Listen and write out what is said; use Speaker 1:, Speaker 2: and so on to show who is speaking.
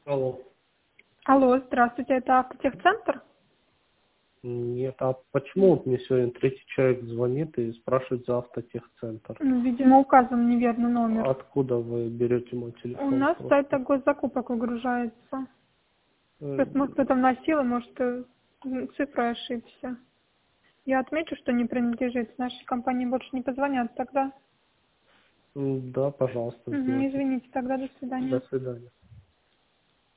Speaker 1: Алло.
Speaker 2: Алло, здравствуйте, это автотехцентр?
Speaker 1: Нет, а почему вот мне сегодня третий человек звонит и спрашивает за автотехцентр?
Speaker 2: Ну, видимо, указан неверно номер.
Speaker 1: Откуда вы берете мой
Speaker 2: У
Speaker 1: телефон
Speaker 2: нас с сайта
Speaker 1: просто?
Speaker 2: госзакупок выгружается.
Speaker 1: Э,
Speaker 2: Просто, может, кто-то вносил, и, может, цифра ошибся. Я отмечу, что не принадлежит. Нашей компании больше не позвонят тогда.
Speaker 1: Да, пожалуйста, сделайте.
Speaker 2: Извините, тогда до
Speaker 1: До
Speaker 2: свидания.
Speaker 1: свидания.